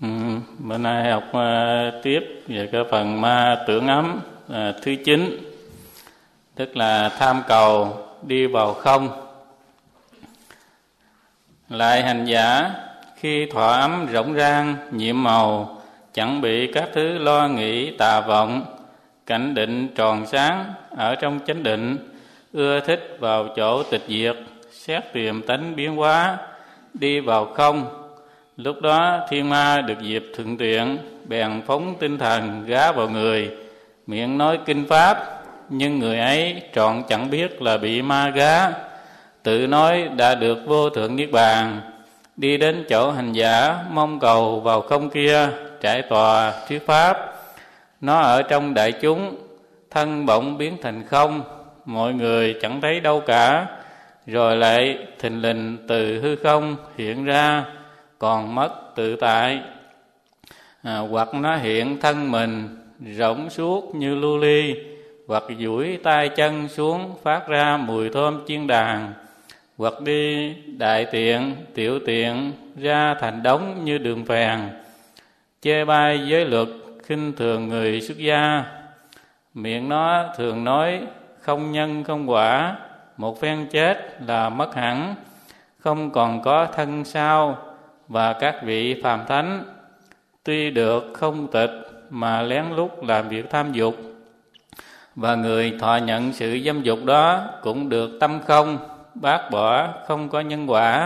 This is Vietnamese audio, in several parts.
Bữa nay học tiếp về cái phần ma tưởng ấm thứ 9, tức là tham cầu đi vào không. Lại hành giả khi thọ ấm rộng rang nhiệm màu, chẳng bị các thứ lo nghĩ tà vọng, cảnh định tròn sáng ở trong chánh định, ưa thích vào chỗ tịch diệt, xét tìm tánh biến hóa, đi vào không. Lúc đó thiên ma được dịp thuận tiện, bèn phóng tinh thần gá vào người, miệng nói kinh pháp, nhưng người ấy trọn chẳng biết là bị ma gá, tự nói đã được vô thượng niết bàn. Đi đến chỗ hành giả mong cầu vào không kia, trải tòa thuyết pháp. Nó ở trong đại chúng, thân bỗng biến thành không, mọi người chẳng thấy đâu cả, rồi lại thình lình từ hư không hiện ra, còn mất tự tại. Hoặc nó hiện thân mình rỗng suốt như lưu ly, hoặc duỗi tay chân xuống phát ra mùi thơm chiên đàn, hoặc đi đại tiện tiểu tiện ra thành đống như đường phèn, chê bai giới luật khinh thường người xuất gia. Miệng nó thường nói không nhân không quả, một phen chết là mất hẳn, không còn có thân sau và các vị phàm thánh. Tuy được không tịch mà lén lút làm việc tham dục, và người thọ nhận sự dâm dục đó cũng được tâm không, bác bỏ không có nhân quả.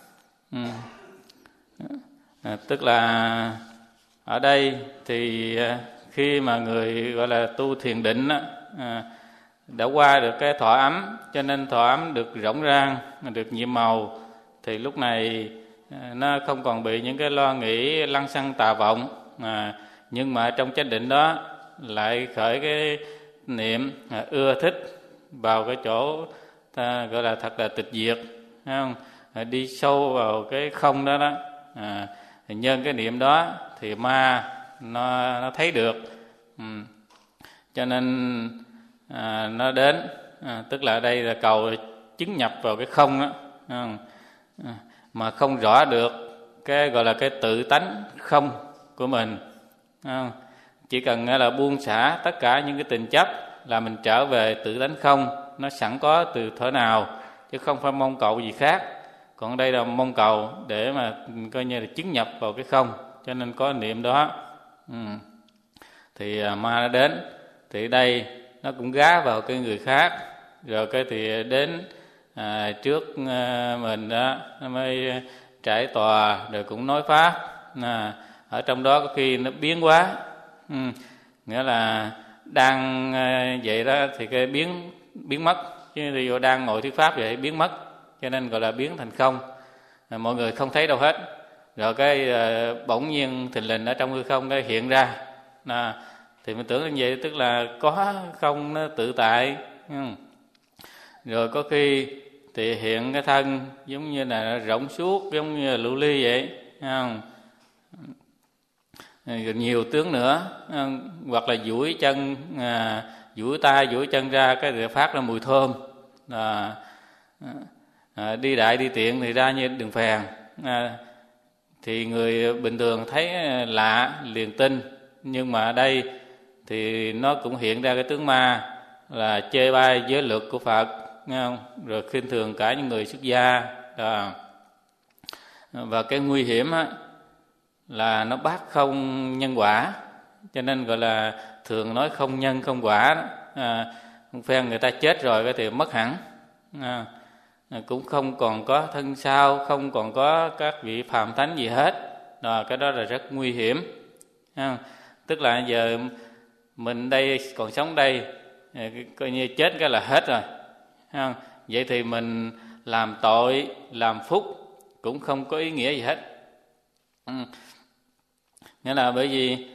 Tức là ở đây thì khi mà người gọi là tu thiền định đã qua được cái thọ ấm, cho nên thọ ấm được rộng rang, được nhiệm màu, thì lúc này nó không còn bị những cái lo nghĩ lăng xăng tà vọng, nhưng mà trong chánh định đó lại khởi cái niệm ưa thích vào cái chỗ gọi là thật là tịch diệt, thấy không? Đi sâu vào cái không đó đó. Nhân cái niệm đó thì ma nó thấy được, cho nên nó đến, tức là đây là cầu chứng nhập vào cái không đó, mà không rõ được cái gọi là cái tự tánh không của mình. Chỉ cần là buông xả tất cả những cái tình chấp là mình trở về tự tánh không, nó sẵn có từ thuở nào, chứ không phải mong cầu gì khác. Còn đây là mong cầu để mà coi như là chứng nhập vào cái không, cho nên có niệm đó. Thì ma nó đến, thì đây nó cũng gá vào cái người khác, rồi cái thì đến trước mình đó, nó mới trải tòa rồi cũng nói pháp. Ở trong đó có khi nó biến hóa, nghĩa là đang vậy đó thì cái biến mất, chứ thì đang ngồi thuyết pháp vậy biến mất, cho nên gọi là biến thành không. Mọi người không thấy đâu hết, rồi cái bỗng nhiên thình lình ở trong hư không cái hiện ra, thì mình tưởng như vậy, tức là có không nó tự tại. Rồi có khi thì hiện cái thân giống như là rộng suốt, giống như là lưu ly vậy, không? Rồi nhiều tướng nữa, hoặc là duỗi chân, duỗi tay duỗi chân ra cái thì phát ra mùi thơm. Đi đại đi tiện thì ra như đường phèn, thì người bình thường thấy lạ liền tin, nhưng mà ở đây thì nó cũng hiện ra cái tướng ma là chê bai giới luật của Phật, nghe không? Rồi khinh thường cả những người xuất gia đó. Và cái nguy hiểm á, là nó bác không nhân quả, cho nên gọi là thường nói không nhân không quả. Phen người ta chết rồi cái thì mất hẳn, cũng không còn có thân sau, không còn có các vị phàm thánh gì hết. Cái đó là rất nguy hiểm. Tức là giờ mình đây còn sống đây, coi như chết cái là hết rồi. Vậy thì mình làm tội, làm phúc cũng không có ý nghĩa gì hết. Nghĩa là bởi vì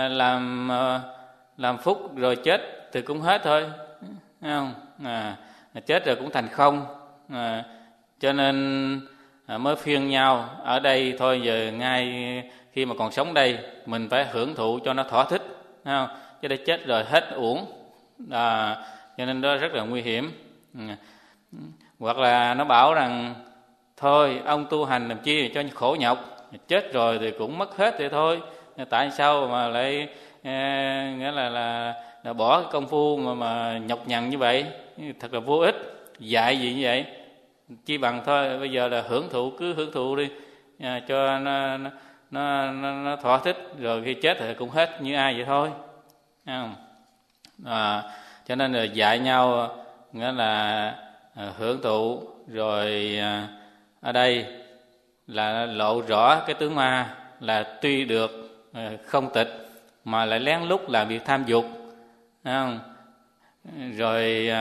làm phúc rồi chết thì cũng hết thôi, thấy không? Chết rồi cũng thành không, cho nên mới phiên nhau ở đây thôi. Giờ ngay khi mà còn sống đây mình phải hưởng thụ cho nó thỏa thích, thấy không? Chứ để chết rồi hết uổng, cho nên đó rất là nguy hiểm. Hoặc là nó bảo rằng thôi ông tu hành làm chi cho khổ nhọc, chết rồi thì cũng mất hết vậy thôi. Tại sao mà lại nghĩa là bỏ cái công phu mà nhọc nhằn như vậy, thật là vô ích. Dạy gì như vậy, chi bằng thôi bây giờ là cứ hưởng thụ đi, cho nó thỏa thích, rồi khi chết thì cũng hết như ai vậy thôi. Cho nên là dạy nhau nghĩa là hưởng thụ. Rồi ở đây là lộ rõ cái tướng ma là tuy được không tịch mà lại lén lút làm việc tham dục, rồi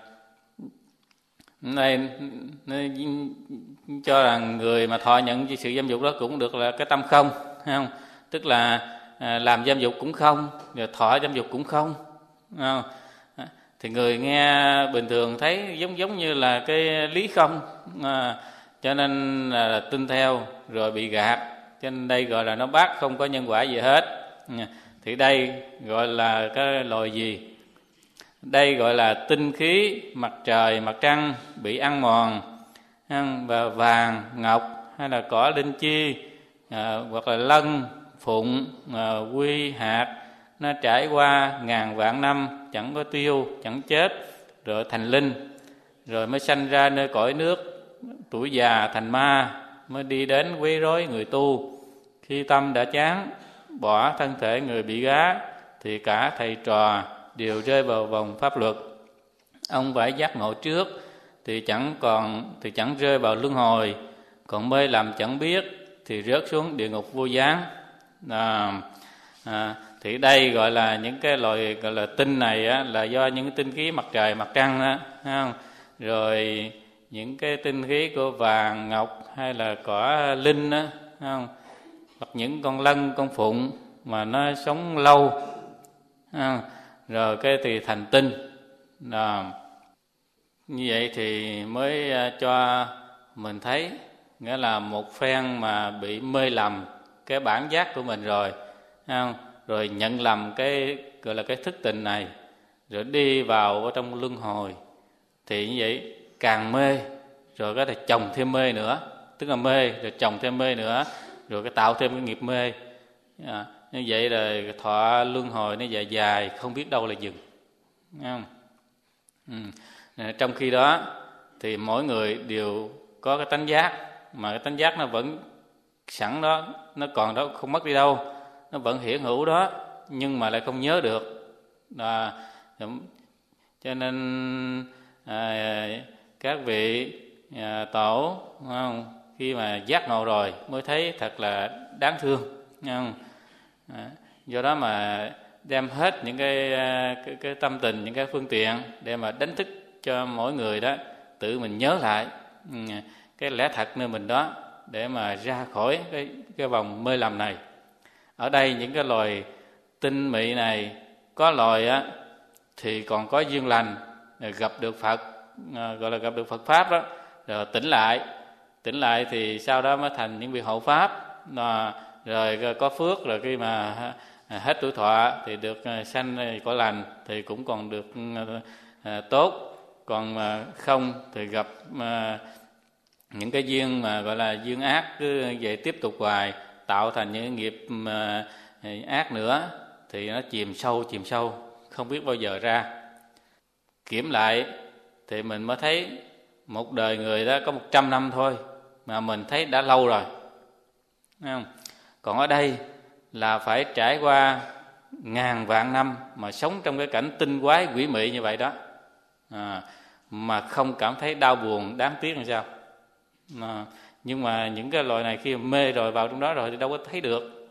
đây nó cho rằng người mà thọ nhận sự dâm dục đó cũng được là cái tâm không, thấy không? Tức là làm dâm dục cũng không, rồi thọ dâm dục cũng không, không? Thì người nghe bình thường thấy giống như là cái lý không, cho nên là tin theo rồi bị gạt. Cho nên đây gọi là nó bác không có nhân quả gì hết. Thì đây gọi là cái loài gì? Đây gọi là tinh khí mặt trời, mặt trăng bị ăn mòn, và vàng, ngọc hay là cỏ linh chi, hoặc là lân, phụng, quy, hạt, nó trải qua ngàn vạn năm chẳng có tiêu, chẳng chết, rồi thành linh, rồi mới sanh ra nơi cõi nước, tuổi già thành ma, mới đi đến quấy rối người tu. Khi tâm đã chán, bỏ thân thể người bị gá, thì cả thầy trò đều rơi vào vòng pháp luật. Ông phải giác ngộ trước thì chẳng rơi vào luân hồi, còn mê làm chẳng biết thì rớt xuống địa ngục vô gián. Thì đây gọi là những cái loại gọi là tinh này á, là do những tinh khí mặt trời, mặt trăng á, không? Rồi những cái tinh khí của vàng, ngọc hay là cỏ linh á, không? Hoặc những con lân, con phụng mà nó sống lâu, không? Rồi cái thì thành tinh. Như vậy thì mới cho mình thấy, nghĩa là một phen mà bị mê lầm cái bản giác của mình rồi, không? Rồi nhận lầm cái gọi là cái thức tình này, rồi đi vào trong luân hồi, thì như vậy càng mê, rồi cái là chồng thêm mê nữa, tức là mê rồi chồng thêm mê nữa, rồi cái tạo thêm cái nghiệp mê. Như vậy là thọ luân hồi nó dài dài, không biết đâu là dừng, không? Trong khi đó thì mỗi người đều có cái tánh giác, mà cái tánh giác nó vẫn sẵn đó, nó còn đó, không mất đi đâu, nó vẫn hiển hữu đó, nhưng mà lại không nhớ được. Cho nên các vị tổ, không? Khi mà giác ngộ rồi mới thấy thật là đáng thương, không? Do đó mà đem hết những cái tâm tình, những cái phương tiện để mà đánh thức cho mỗi người đó tự mình nhớ lại cái lẽ thật nơi mình đó, để mà ra khỏi cái vòng mê lầm này. Ở đây những cái loài tinh mị này, có loài á thì còn có duyên lành, gặp được Phật, gọi là gặp được Phật pháp đó, rồi tỉnh lại thì sau đó mới thành những vị hộ pháp, rồi có phước, rồi khi mà hết tuổi thọ thì được sanh cõi lành thì cũng còn được tốt. Còn không thì gặp những cái duyên mà gọi là duyên ác, cứ vậy tiếp tục hoài, tạo thành những nghiệp ác nữa, thì nó chìm sâu, không biết bao giờ ra. Kiểm lại thì mình mới thấy một đời người đó có 100 năm thôi, mà mình thấy đã lâu rồi, thấy không? Còn ở đây là phải trải qua ngàn vạn năm mà sống trong cái cảnh tinh quái quỷ mị như vậy đó, mà không cảm thấy đau buồn đáng tiếc làm sao. Nhưng mà những cái loại này khi mê rồi vào trong đó rồi thì đâu có thấy được.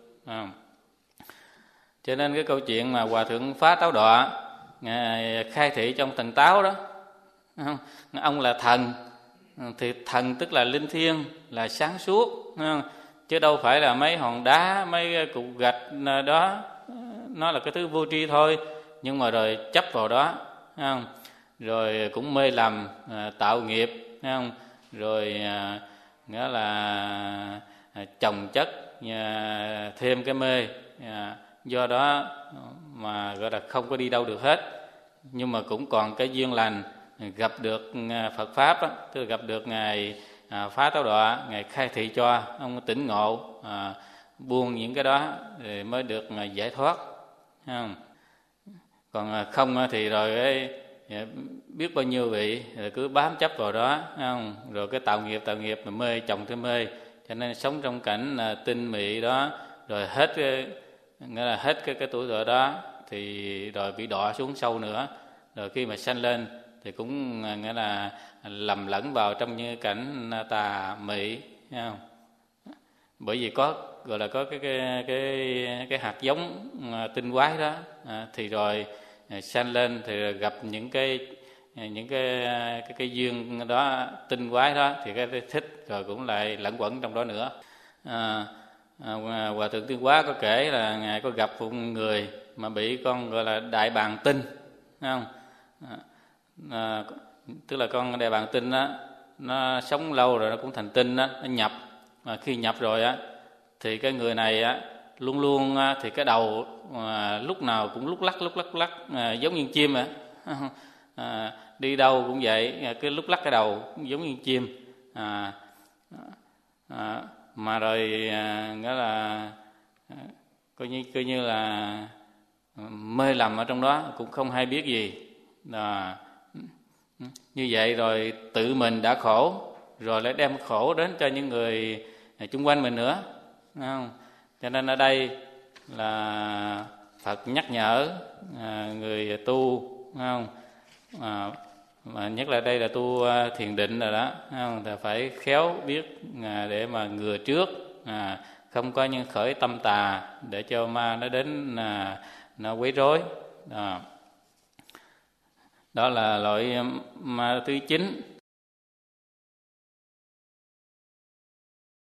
Cho nên cái câu chuyện mà Hòa Thượng Phá Táo Đọa Ngài khai thị trong Thần Táo đó, ông là thần, thì thần tức là linh thiêng, là sáng suốt, chứ đâu phải là mấy hòn đá, mấy cục gạch đó, nó là cái thứ vô tri thôi. Nhưng mà rồi chấp vào đó, rồi cũng mê lầm, tạo nghiệp, rồi nghĩa là chồng chất thêm cái mê, do đó mà gọi là không có đi đâu được hết. Nhưng mà cũng còn cái duyên lành gặp được Phật pháp đó, tức là gặp được Ngài phá táo đọa, Ngài khai thị cho ông tỉnh ngộ, buông những cái đó thì mới được giải thoát. Không? Còn không thì rồi biết bao nhiêu vị rồi cứ bám chấp vào đó, không? Rồi cái tạo nghiệp mà mê chồng cái mê, cho nên sống trong cảnh tinh mị đó, rồi hết nghĩa là hết cái tuổi thọ đó thì rồi bị đọa xuống sâu nữa, rồi khi mà sanh lên thì cũng nghĩa là lầm lẫn vào trong những cảnh tà mị, không? Bởi vì có gọi là có cái hạt giống tinh quái đó, thì rồi sanh lên thì gặp những cái duyên đó tinh quái đó thì cái thích rồi cũng lại lẫn quẩn trong đó nữa. Hòa thượng Tuyên Hóa có kể là Ngài có gặp một người mà bị con gọi là đại bàng tinh, không? Tức là con đại bàng tinh đó, nó sống lâu rồi nó cũng thành tinh đó, nó nhập, mà khi nhập rồi á thì cái người này á luôn luôn thì cái đầu lúc nào cũng lúc lắc giống như chim đi đâu cũng vậy, cái lúc lắc cái đầu cũng giống như chim, mà rồi nghĩa là coi như là mê lầm ở trong đó, cũng không hay biết gì. Như vậy rồi tự mình đã khổ, rồi lại đem khổ đến cho những người chung quanh mình nữa, không? Cho nên ở đây là Phật nhắc nhở người tu, không? Mà nhất là đây là tu thiền định rồi đó, không? Thì phải khéo biết để mà ngừa trước, không có những khởi tâm tà để cho ma nó đến nó quấy rối. Đó là loại ma thứ 9.